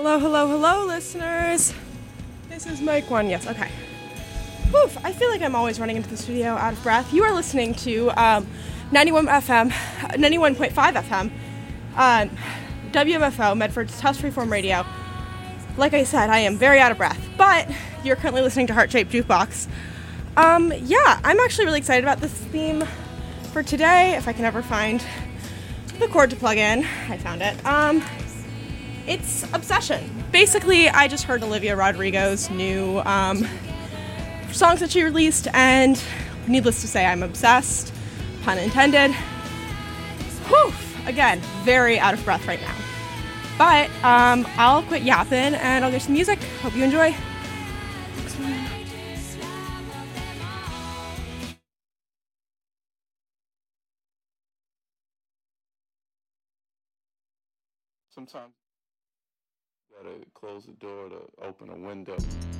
Hello, hello, hello, listeners. This is mic 1. Yes, okay. Whew, I feel like I'm always running into the studio out of breath. You are listening to 91.5 FM, WMFO, Medford's Test Freeform Radio. Like I said, I am very out of breath, but you're currently listening to Heart Shaped Jukebox. Yeah, I'm actually really excited about this theme for today. If I can ever find the cord to plug in, I found it. It's Obsession. Basically, I just heard Olivia Rodrigo's new songs that she released, and needless to say, I'm obsessed. Pun intended. Whew! Again, very out of breath right now. But I'll quit yapping and I'll get some music. Hope you enjoy. Sometimes you gotta close the door to open a window.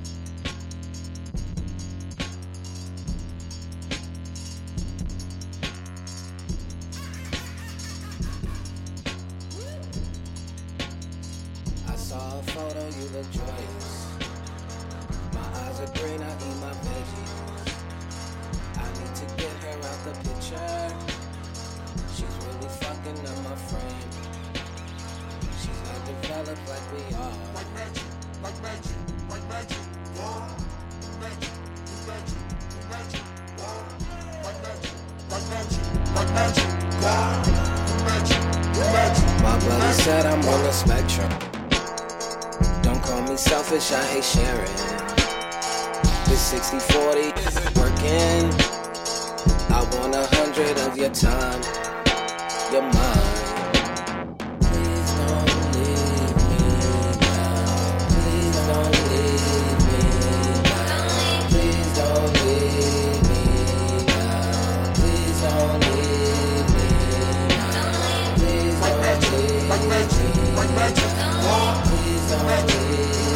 I saw a photo, you look joyous. My eyes are green, I eat my veggies. I need to get her out the picture. She's really fucking up my frame. She's not developed like we are. Like magic, like magic, like magic. Like magic, like magic, like magic, like magic, like magic, like magic, like magic. My brother said I'm on the spectrum. Don't call me selfish, I hate sharing. This 60-40 isn't working. I want 100 of your time, your mind. Please don't leave me now. Please don't leave me now. Please don't leave me now. Please don't leave me now. Please don't leave me now. Like magic, like magic. Please don't leave me now.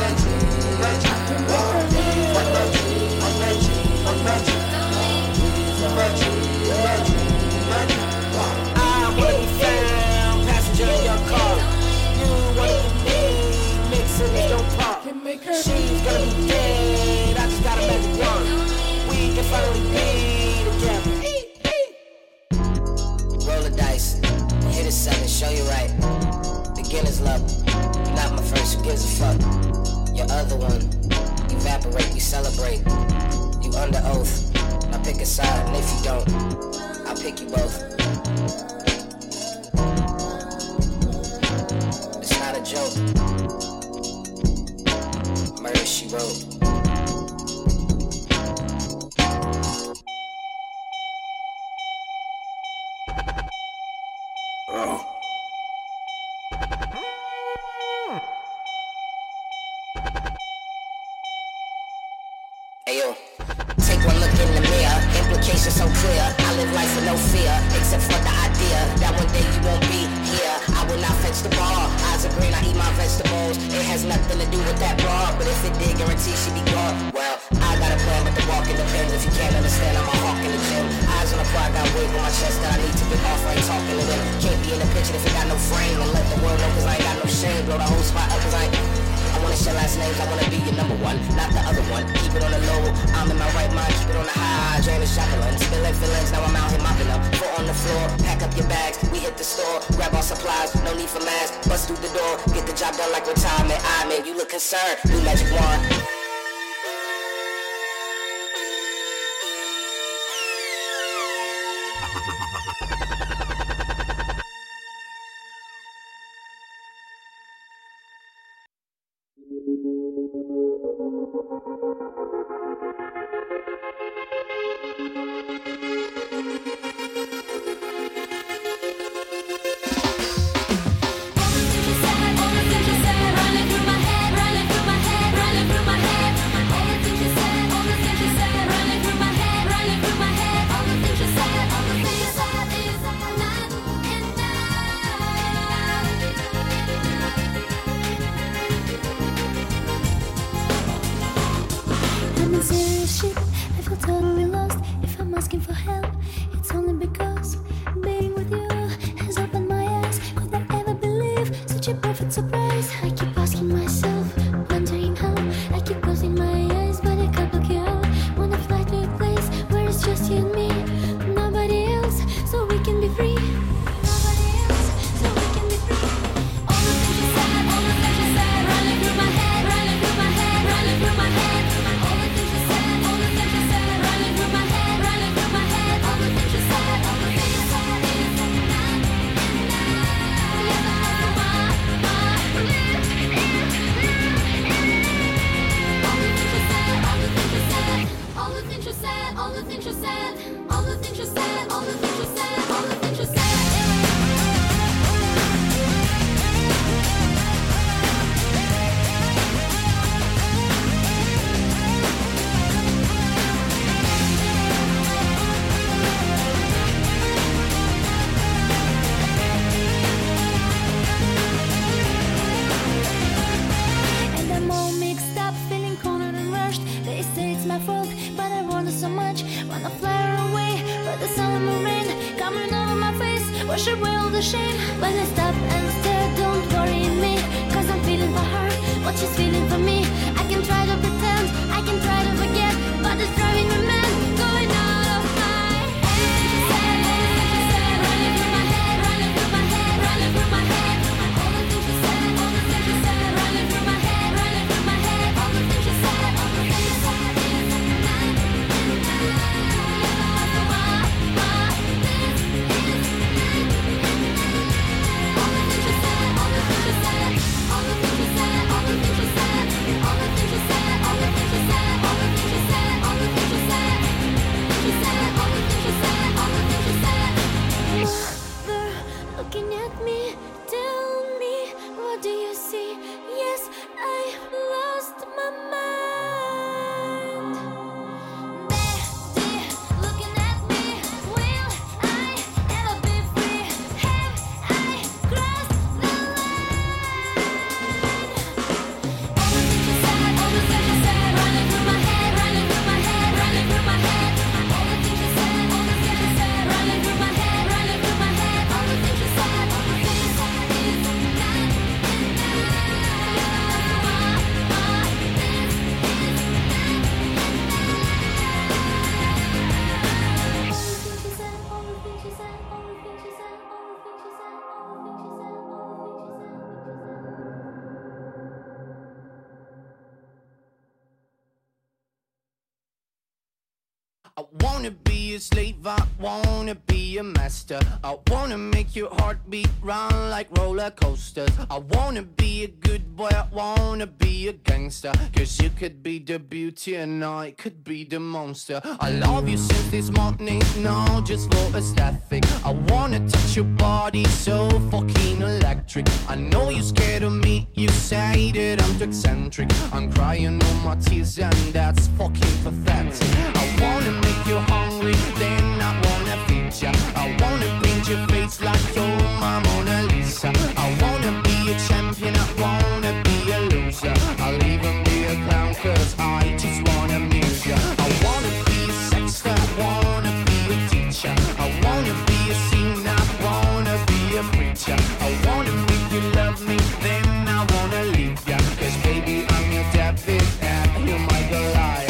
I wanna be found, passenger in your car. You wanna be me, mixing it, don't pop. She's gonna be dead, I just got a magic wand. We can finally be together. Roll the dice, hit a 7, show you right. Beginner's luck, you're not my first, who gives a fuck? Your other one, evaporate, we celebrate. You under oath, now pick a side, and if you don't, I'll pick you both. It's not a joke. Murder, she wrote. Ayo, take one look in the mirror, implications so clear. I live life with no fear, except for the idea that one day you won't be here. I will not fetch the ball, eyes are green, I eat my vegetables. It has nothing to do with that broad, but if it did, guarantee she be gone. Well, I got a plan, but the walk in the pen. If you can't understand, I'm a hawk in the gym. Eyes on the fly, got weight on my chest that I need to get off. I ain't talking to them. Can't be in the picture if it got no frame. Don't let the world know, cause I ain't got no shame. Blow the whole spot up, cause I wanna share last names, I wanna be your number one, not the other one. Keep it on the low, I'm in my right mind, keep it on the high. Drain the shotgun, spilling feelings, now I'm out here mopping up. Foot on the floor, pack up your bags, we hit the store, grab our supplies, no need for masks. Bust through the door, get the job done like retirement. I mean, you look concerned, new magic wand. asking for help, it's only because being with you has opened my eyes. Could I ever believe such a perfect surprise? I keep asking myself, the shame when I stop and stare. Don't worry me, cause I'm feeling for her what she's feeling for me. I can try to pretend, I can try to forget, but it's driving me mad, going out of my head. Running through my head, running through my head, running through my head. All the things she said, all the things she said, running through my head, running through my head. All the things she said, all the things she said. Looking at me, tell me, what do you see? Yes, I lost my mind. They're looking at me, will I ever be free? Have I crossed the line? All the things you said, all the things you said, running through my head, running through my head, running through my head. All the things you said, all the things you said, running through my head, running through my head. All the things you said, all the things you said, is not I wanna be a slave, I wanna be a master. I wanna make your heartbeat run like roller coasters. I wanna be a good boy, I wanna be a gangster. Cause you could be the beauty and I could be the monster. I love you since this morning, no, just for aesthetic. I wanna touch your body so fucking electric. I know you're scared of me, you say that I'm too eccentric. I'm crying all my tears and that's fucking pathetic. I wanna make you hungry, then I wanna feed ya. I wanna paint your face like you're my Mona Lisa. I wanna be a champion, I wanna be a loser. I'll even be a clown cause I just wanna amuse ya. I wanna be a sexter, I wanna be a teacher. I wanna be a singer, I wanna be a preacher. I wanna make you love me, then I wanna leave ya. Cause baby I'm your David and you're my Goliath.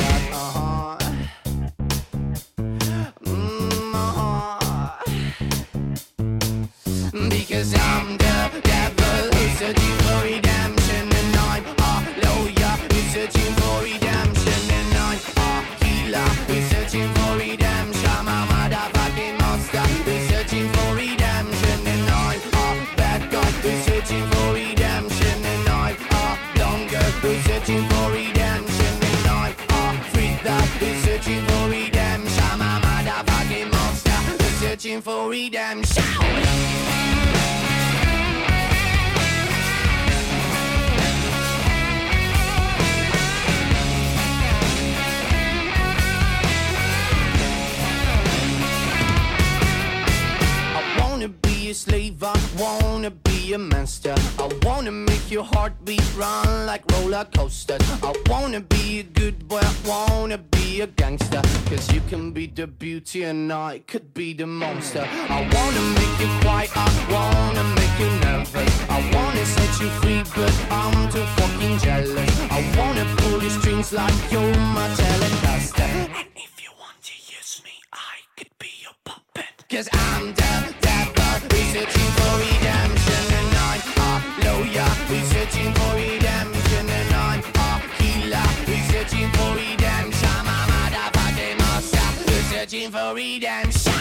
Because I'm the devil who's searching for redemption, and I'm a lawyer who's searching for redemption, and I'm a healer who's searching for redemption. I'm a motherfucking monster who's searching for redemption, and I'm a bad guy who's searching for redemption, and I'm a blonde girl who's searching for redemption, and I'm a freak that who's searching for redemption. I'm a motherfucking monster who's searching for redemption. A slave, I wanna be a master. I wanna make your heartbeat run like roller coasters. I wanna be a good boy, I wanna be a gangster. Cause you can be the beauty and I could be the monster. I wanna make you quiet, I wanna make you nervous. I wanna set you free, but I'm too fucking jealous. I wanna pull your strings like you're my Telecaster. And if you want to use me, I could be your puppet. Cause I'm the devil, we're searching for redemption, and I'm a lawyer, we're searching for redemption, and I'm a healer, we're searching for redemption. I'm a motherfucking monster, we're searching for redemption.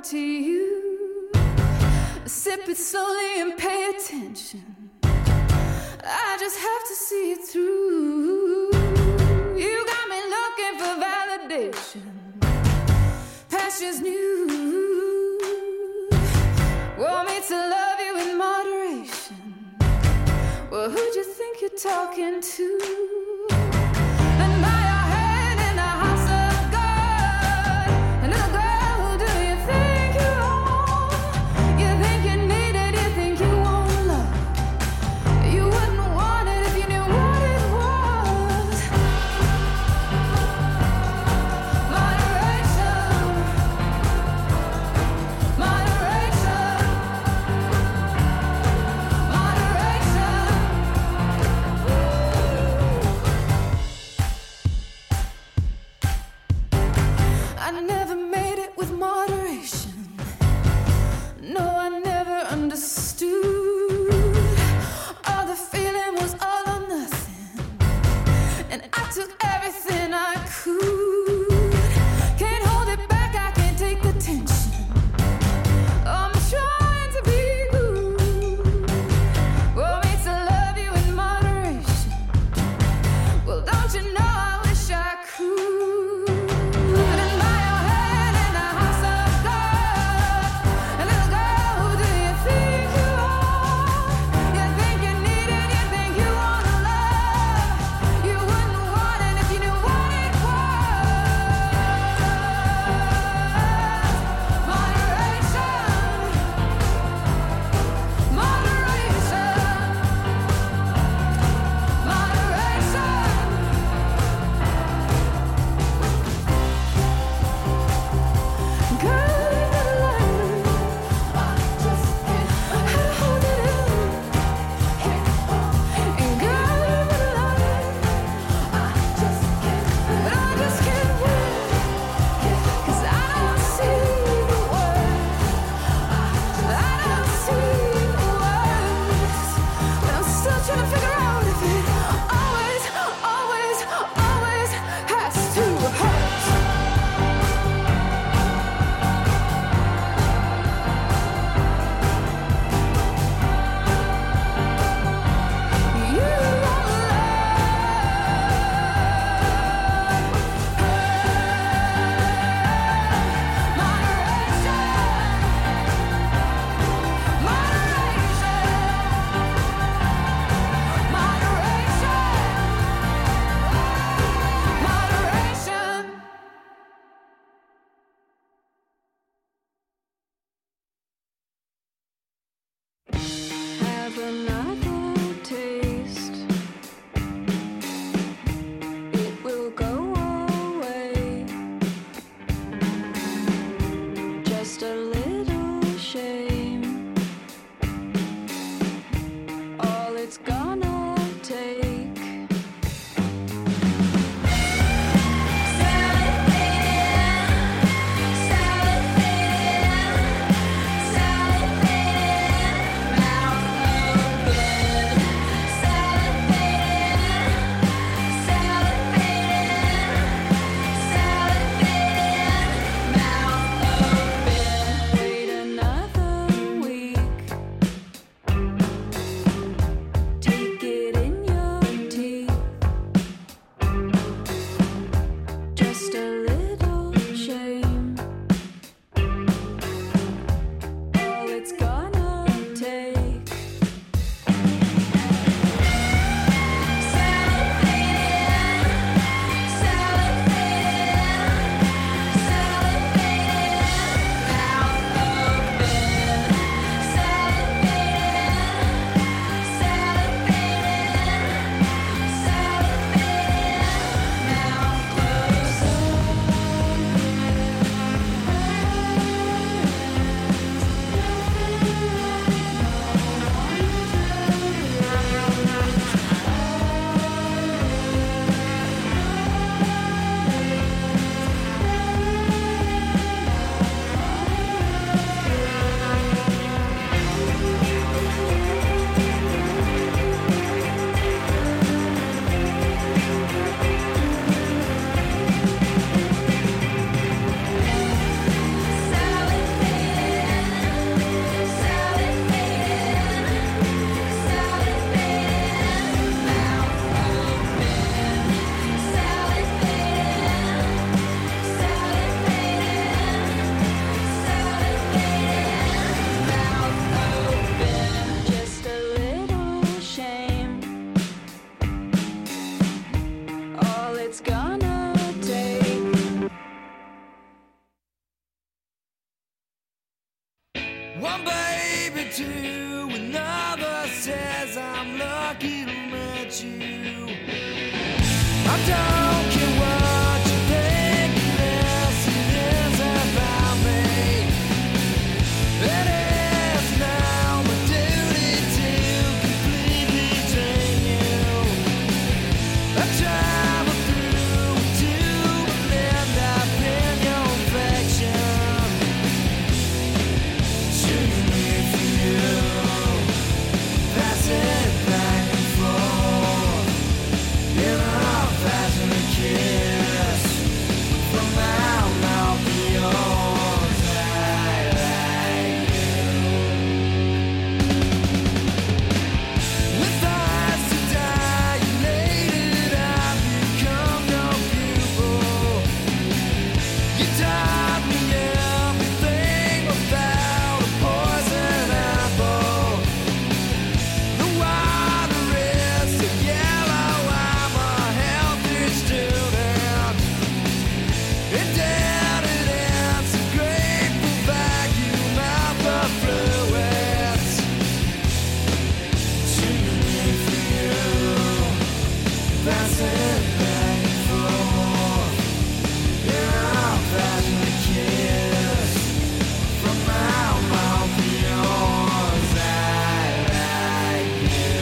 to you. Sip it slowly and pay attention. I just have to see it through. You got me looking for validation. Pastures new. Want me to love you in moderation. Well, who'd you think you're talking to? And by your hand in the house of God. And little girl, who do you think you are? You think you need it, you think you want love. You wouldn't want it if you knew what it was. Moderation. Moderation. Moderation. I never made it with moderation. No, I never understood. All the feeling was all or nothing, and I took everything I could. Can't hold it back, I can't take the tension. I'm trying to be good. Want me to love you in moderation. Well, don't you know I wish I could. And by your hand in the house of God. And little girl, who do you think you are? You think you need it, you think you wanna love. You wouldn't want it if you knew what it was. Moderation. Moderation. Moderation. Girl, you gotta learn. I just can't hold it in. And girl, you gotta learn. I just can't win. 'Cause I don't see the words. I don't see the words. But I'm still trying to figure out if it always, always, always has to hurt. You Moderation. Have another taste. It will go away. Just a little shame. All it's gonna take. Wait another week. Take about you. I don't care what you think, unless it is about me. It is now my duty to completely drain you. I travel through to end up in your affection. Shooting for you, pass it back and forth. In a passionate kiss from my mouth to yours. I like you. With eyes so dilated, I've become your pupil. You taught me everything without a poison apple. The water is so yellow, I'm a healthy student. Indebted and so grateful, vacuum out the fluids. Shooting for you, passing back and forth. In a passionate kiss from my mouth to yours. I like you.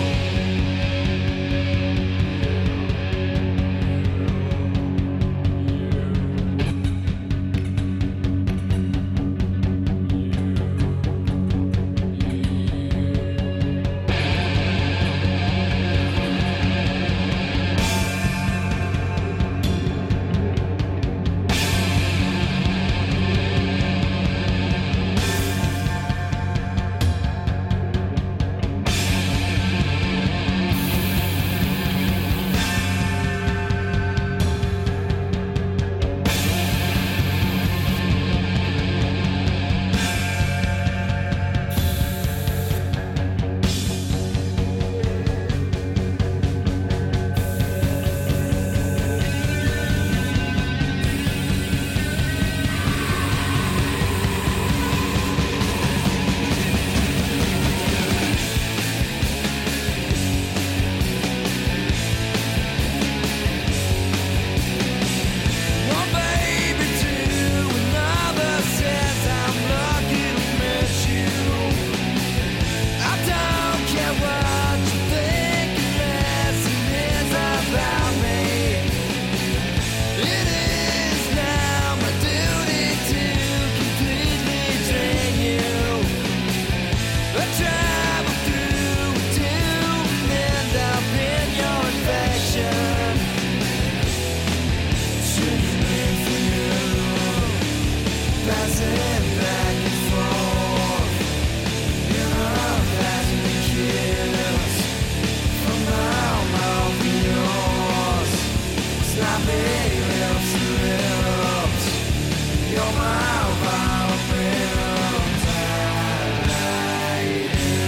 One baby to another says I'm lucky to miss you. I don't care what you think, unless it is about me. It is now my duty to completely drain you. I travel through to end up in your infection. Shooting for you, passing back and forth. In a passionate kiss from my mouth to yours. Sloppy lips to lips. You're my violins. I like you.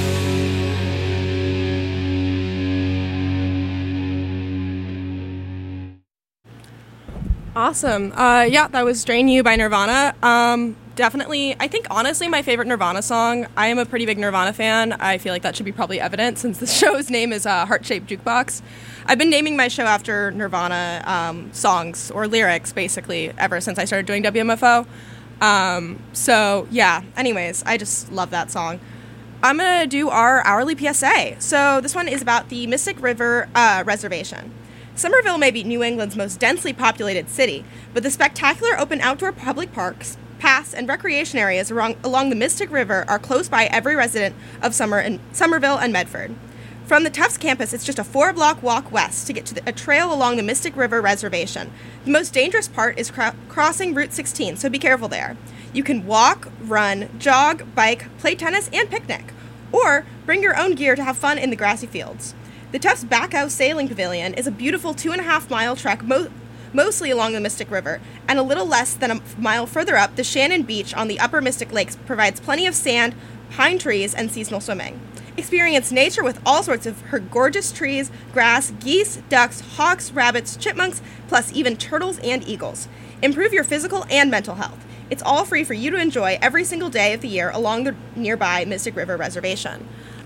Awesome. Yeah, that was Drain You by Nirvana. Definitely, I think honestly my favorite Nirvana song. I am a pretty big Nirvana fan. I feel like that should be probably evident since the show's name is Heart Shaped Jukebox. I've been naming my show after Nirvana songs or lyrics basically ever since I started doing WMFO. So yeah, anyways, I just love that song. I'm going to do our hourly PSA. So this one is about the Mystic River Reservation. Somerville may be New England's most densely populated city, but the spectacular open outdoor public parks, paths, and recreation areas along the Mystic River are close by every resident of Somerville and Medford. From the Tufts campus, it's just a 4-block walk west to get to a trail along the Mystic River Reservation. The most dangerous part is crossing Route 16, so be careful there. You can walk, run, jog, bike, play tennis, and picnic, or bring your own gear to have fun in the grassy fields. The Tufts Backhouse Sailing Pavilion is a beautiful 2.5-mile trek mostly along the Mystic River, and a little less than a mile further up, the Shannon Beach on the upper Mystic Lakes provides plenty of sand, pine trees, and seasonal swimming. Experience nature with all sorts of her gorgeous trees, grass, geese, ducks, hawks, rabbits, chipmunks, plus even turtles and eagles. Improve your physical and mental health. It's all free for you to enjoy every single day of the year along the nearby Mystic River Reservation.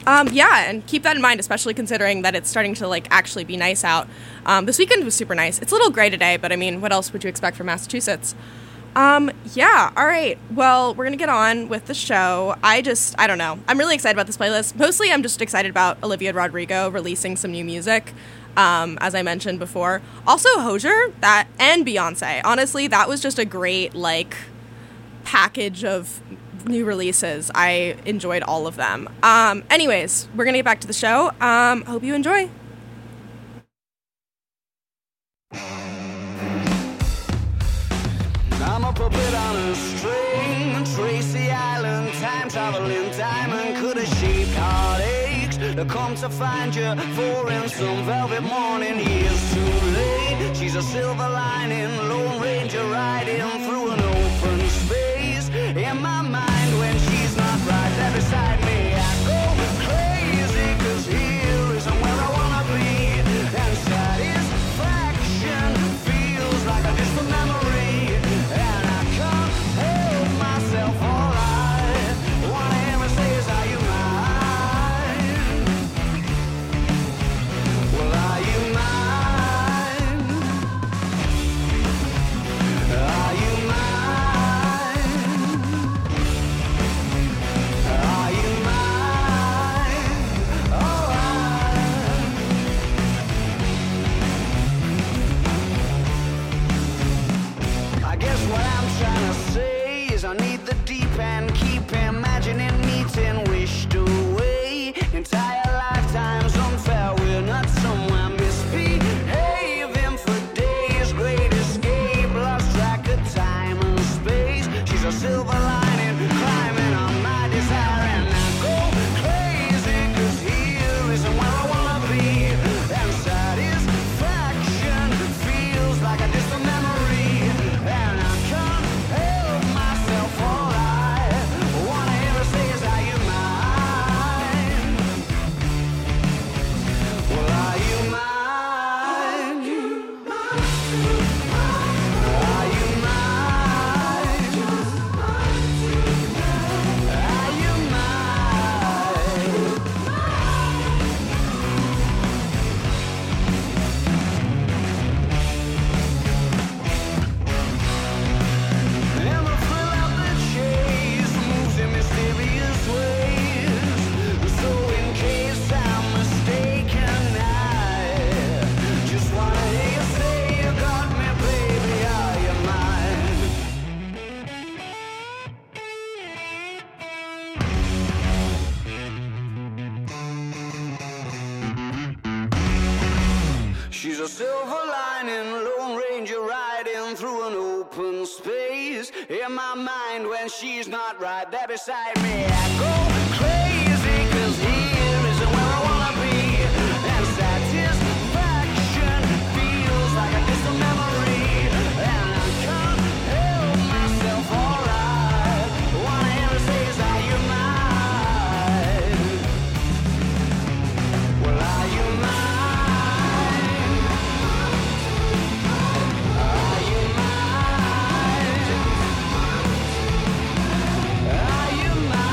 Yeah, and keep that in mind, especially considering that it's starting to like actually be nice out. This weekend was super nice. It's a little gray today, but I mean, what else would you expect from Massachusetts? Yeah, all right. Well, we're going to get on with the show. I don't know. I'm really excited about this playlist. Mostly, I'm just excited about Olivia Rodrigo releasing some new music, as I mentioned before. Also, Hozier, and Beyonce. Honestly, that was just a great, like, package of new releases. I enjoyed all of them. Anyways, we're gonna get back to the show. Hope you enjoy. I'm a puppet on a string, Tracy Island, time traveling diamond, could have shaped heartaches to come to find you for in some velvet morning. Years too late, she's a silver lining, Lone Ranger riding through an open space. In my mind when she's not right there beside me, I go crazy, 'cause here isn't where I wanna be, and satisfaction feels like a distant memory, and I can't help myself. All I wanna hear her say is, are you mine? Well, are you mine? Are you mine? Are you mine? Oh, I guess what I'm trying to say is I need the deep end, keep imagining meeting wished away. Entire lifetimes unfair, we're not somewhere misbehaving for days. Great escape, lost track of time and space. She's a silver lining, climbing on my desire, and I go crazy, 'cause here isn't where I wanna be, and satisfaction feels like a distant memory, and I can't help myself. All I wanna hear her say is, are you mine? Well, are you mine? Are you mine? Are you mine? And the thrill of the chase moves in mysterious ways. So in case I'm mistaken, I just wanna hear you say you got me, baby. Are you mine? She's a silver lining, Lone Ranger riding through an open space. In my mind when she's not right there beside me, I go crazy, 'cause here isn't where I wanna be, and satisfaction feels like a distant memory, and I can't help myself. All I wanna hear her say is, are you mine? Well, are you mine? Are you mine? Are you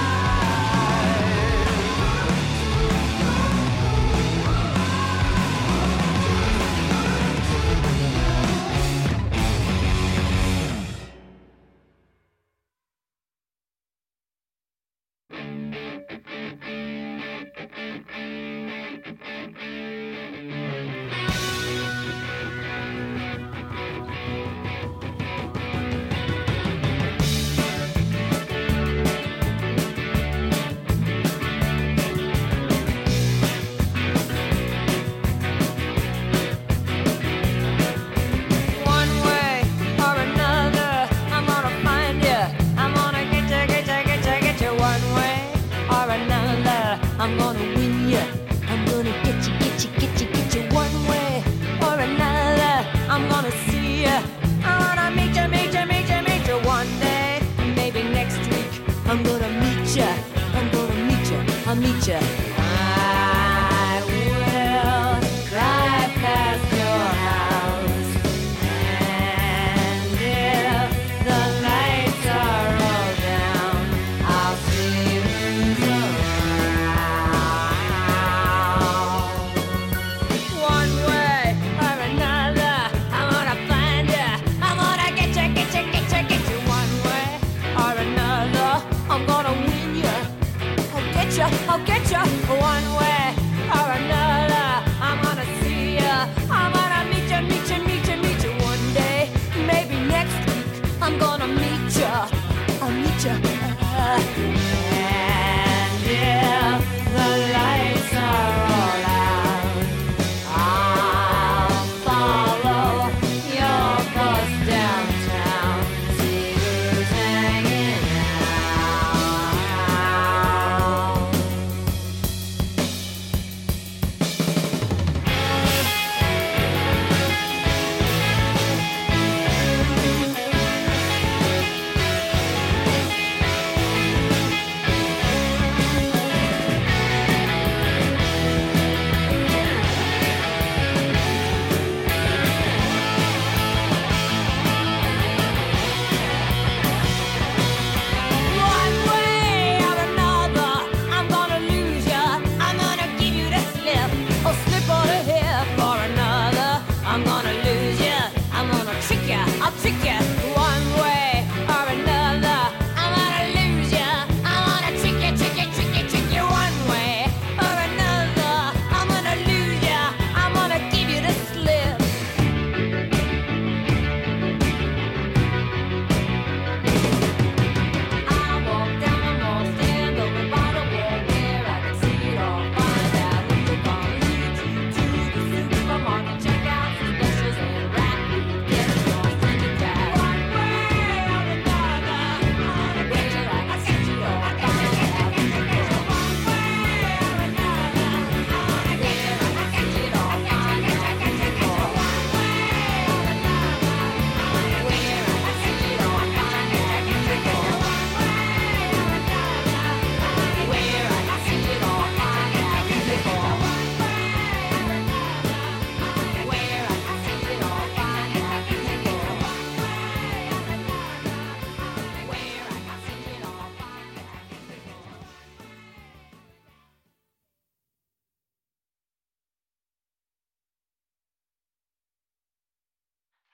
I'll meet you. I will drive past your house, and if the lights are all down, I'll see who's around.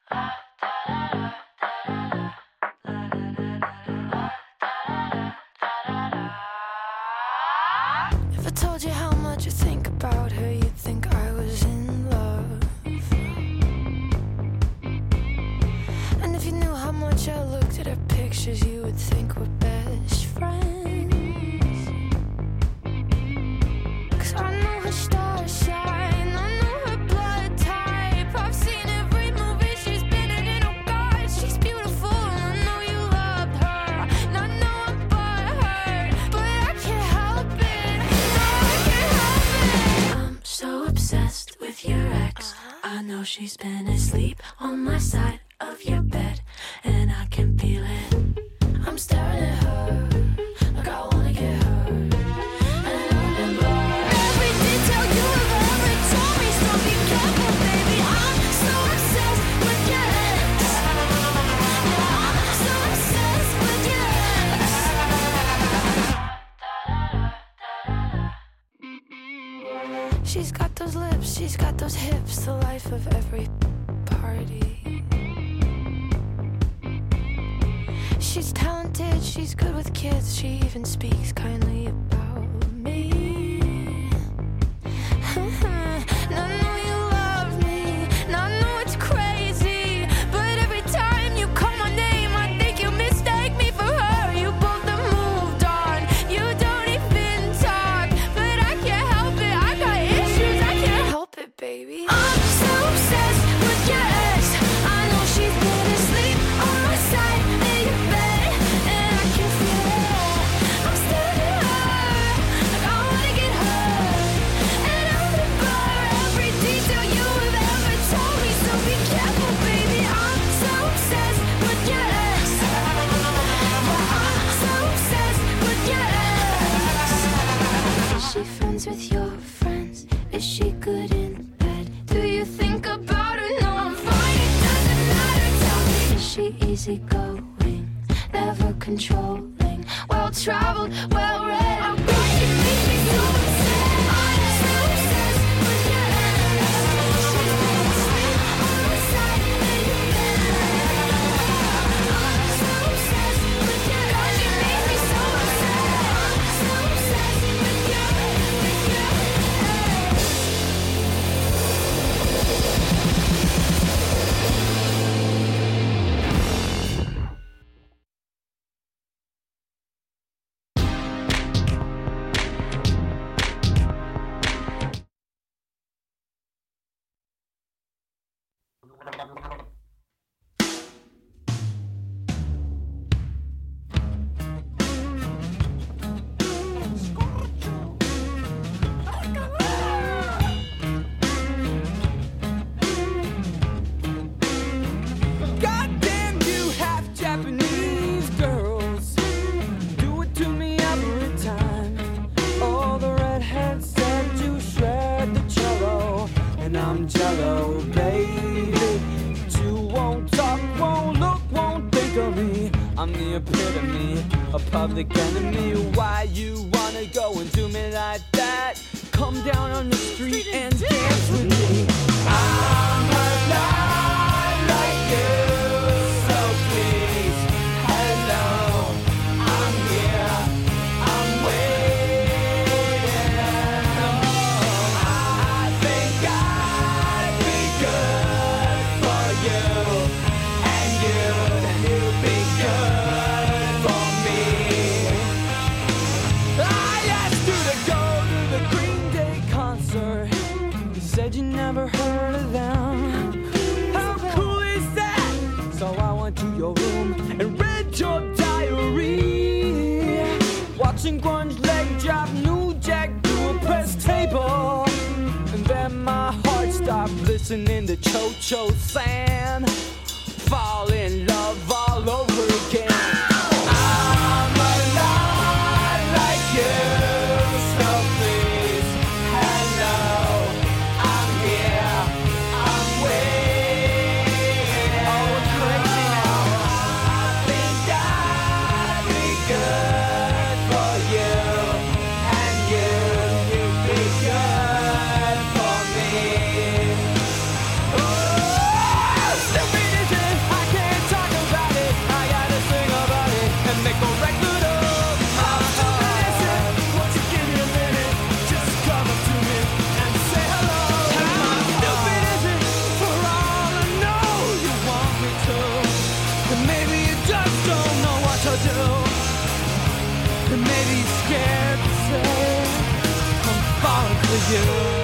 If I told you how much I think about her, you'd think I was in love. And if you knew how much I looked at her pictures, you would think we're best friends. 'Cause I know her star shine, I know her blood type. I've seen every movie she's been in, oh God, she's beautiful. And I know you loved her, and I know I'm butthurt, but I can't help it, no, I can't help it. I'm so obsessed with your ex, I know she's been asleep on my side of your bed, and I can feel it. I'm staring at her like I wanna get her, and I remember every detail you have ever told me. So be careful, baby. I'm so obsessed with your ex. Yeah, I'm so obsessed with your ex. She's got those lips, she's got those hips, the life of every party. She's talented, she's good with kids, she even speaks kindly about me. And I know you love me, and I know it's crazy, but every time you call my name, I think you mistake me for her. You both have moved on, you don't even talk, but I can't help it, I got issues, I can't help it, baby. I'm so obsessed with your ex, I know she's been asleep on my side in your bed, and I can feel it. I'm staring at her like I wanna get her, and I remember every detail you have ever told me. So be careful, baby. I'm so obsessed with your ex. Yeah, I'm so obsessed with your ex. Is she friends with your friends? Is she good in bed? Do you think about her? No, I'm fine, it doesn't matter. Tell me, is she easygoing, never controlling, well-traveled, well-read? Oh God, you make me so upset. I'm so obsessed with your ex. She's been asleep on my side in your bed. I'm so obsessed with your ex. God, you make me so upset. I'm so obsessed with your ex. Goddamn you half Japanese girls, do it to me every time. All the redheads said you shred the cello, and I'm jello, baby. You won't talk, won't look, won't think of me. I'm the epitome, a public enemy. Why you wanna go and do me like that? Come down on the street and dance with me. I'm alive like you, so please, hello, I'm here, I'm waiting. Oh, I think I'd be good for you, and you'd be good for me. I asked you to go to the Green Day concert. You said you never heard of them. How cool is that? So I went to your room and read your diary, watching grunge leg drop New Jack to a press table. And then my heart stopped listening to Cho Cho San, fall in love all over again. I'm alive like you, so please, hello, I'm here, I'm waiting. Oh, we're crazy now. I think I'd be good for you, and you'd be good for me. Oh, stupid you.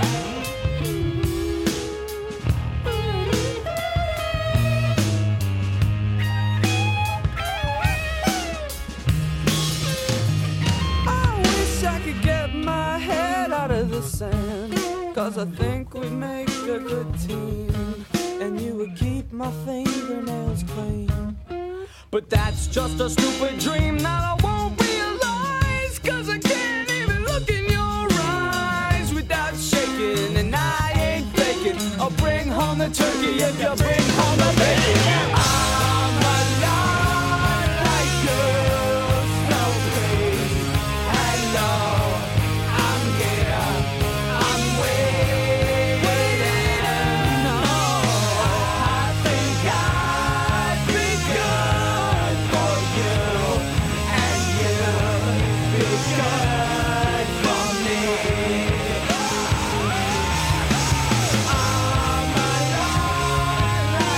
I wish I could get my head out of the sand, 'cause I think we'd make a good team, and you would keep my fingernails clean. But that's just a stupid dream that I won't realize, 'cause I can't even look in your eyes without shaking, and I ain't faking. I'll bring home the turkey if you bring home the bacon. I'm alive like you're snow queen. Hello, I'm here, I'm waiting. No, I think I'd be good for you, and you'd be good for me. I'm alive like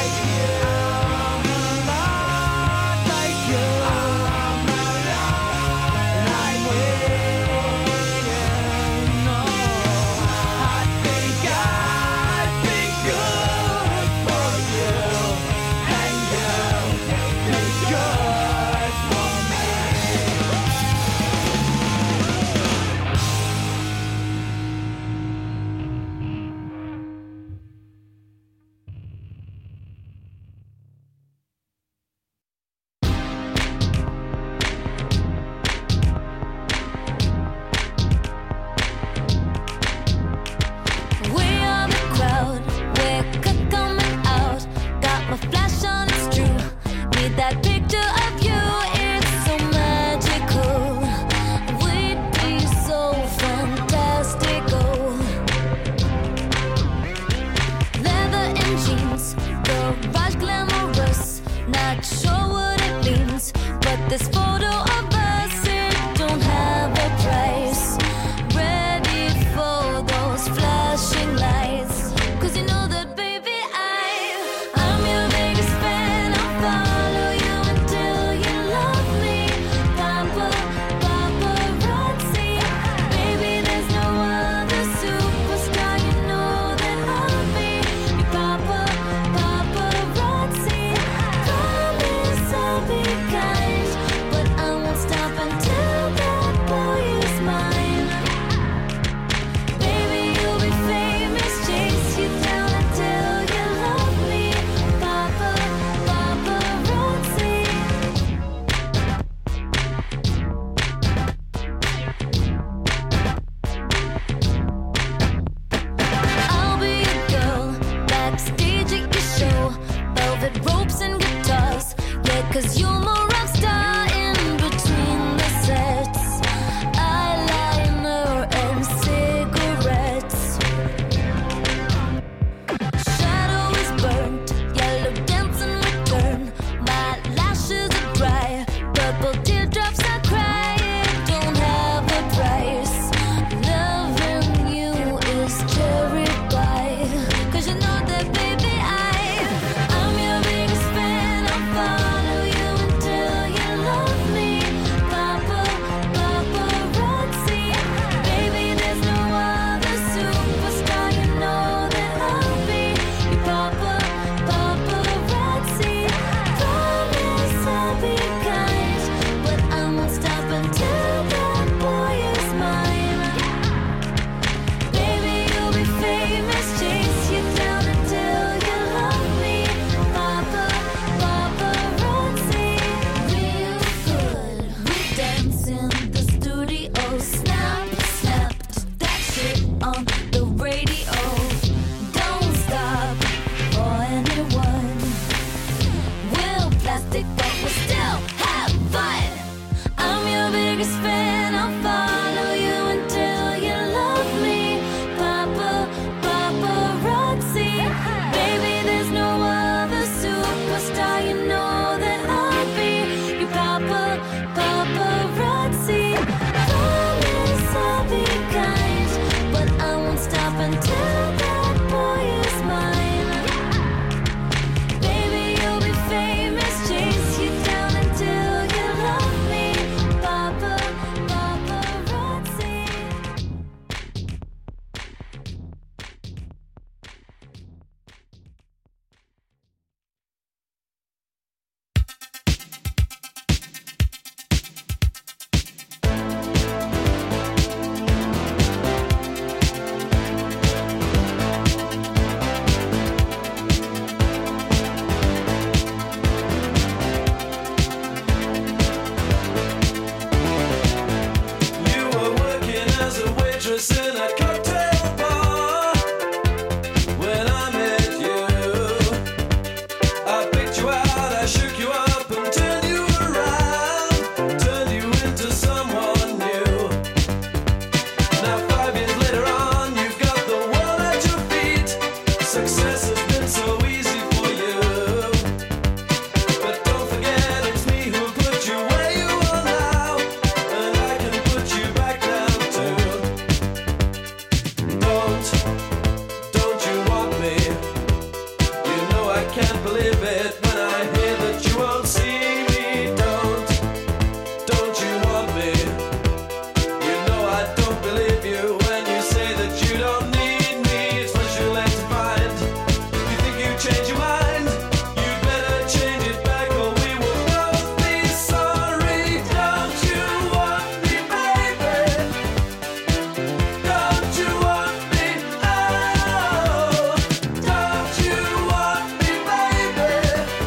believe it when I hear that you won't see me. Don't you want me? You know I don't believe you when you say that you don't need me. It's much too late to find. You think you change your mind? You'd better change it back or we will both be sorry. Don't you want me, baby? Don't you want me? Oh, don't you want me, baby?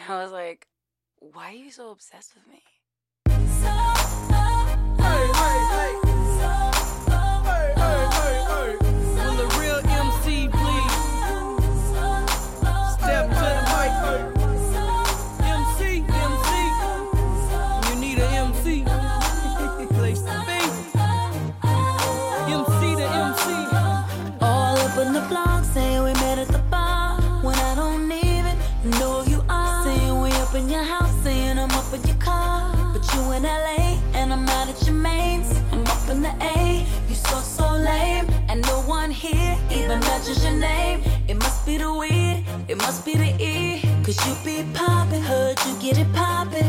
I was like, why are you so obsessed with me? Will the real MC please step to the mic? MC, you need an MC. Place to be. MC to MC. All up in the blog saying we met at the bar when I don't even know who you are. Saying we up in your house, saying I'm up in your car, but you in LA and I'm out at your mains. I'm up in the A, you so lame, and no one here even mentions your name. It must be the weed, it must be the E, 'cause you be poppin', heard you get it poppin'.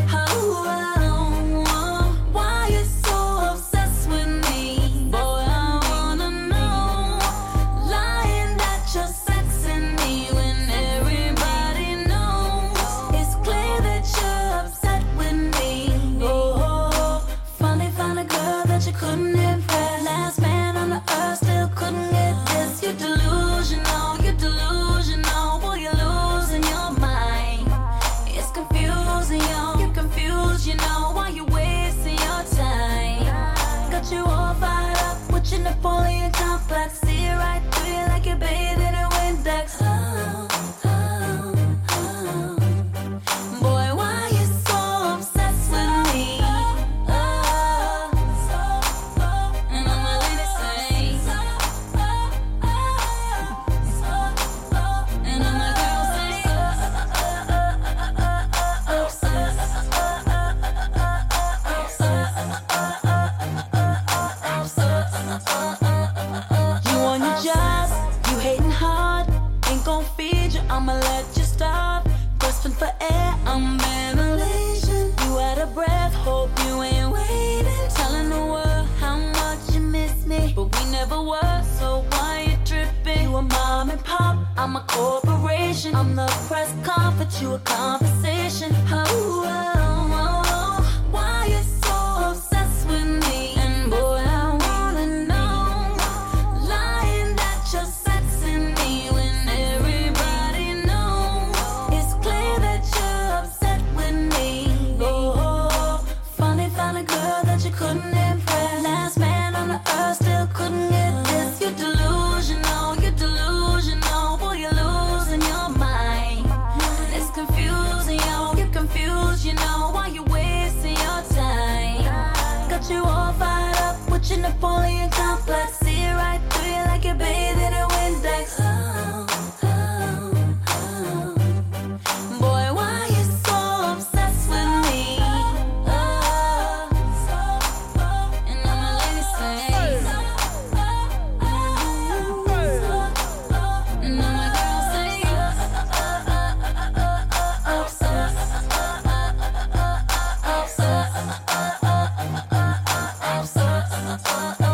Why you so obsessed with me? Boy, I wanna know. Lying that you're sexing me when everybody knows. It's clear that you're upset with me. Oh, finally found a girl that you couldn't impress. Last man on the earth still couldn't get this. You're delusional, boy, you're losing your mind. It's confusing, yo, you're confused, you know, why you wasting your time. Got you all fired up with your Napoleon complex. See it right through you like you're bathing in Windex. Boy, why you so obsessed with me? And all my ladies say, and all my girls say, you on your job, you hating hard, ain't gon' feed you, I'ma let you starve. Grasping for air, I'm ventilation. You out of breath, hope you ain't waiting. Telling the world how much you miss me, but we never were, so why you tripping? You a mom and pop, I'm a corporation. I'm the press conference, you a conversation. Why you so obsessed with me? And boy, I wanna know. Lying that you're sexing me when everybody knows. It's clear that you're upset with me. Oh, finally found a girl that you couldn't impress. Last man on the earth still couldn't get this. You're delusional, boy, you're losing your mind. It's confusing, yo, you're confused, you know, why you wasting your time. Got you all fired up with your Napoleon complex. See it right through you like you're bathing in Windex. Boy, why you so obsessed with me? And all my ladies say, and all my girls say, obsessed.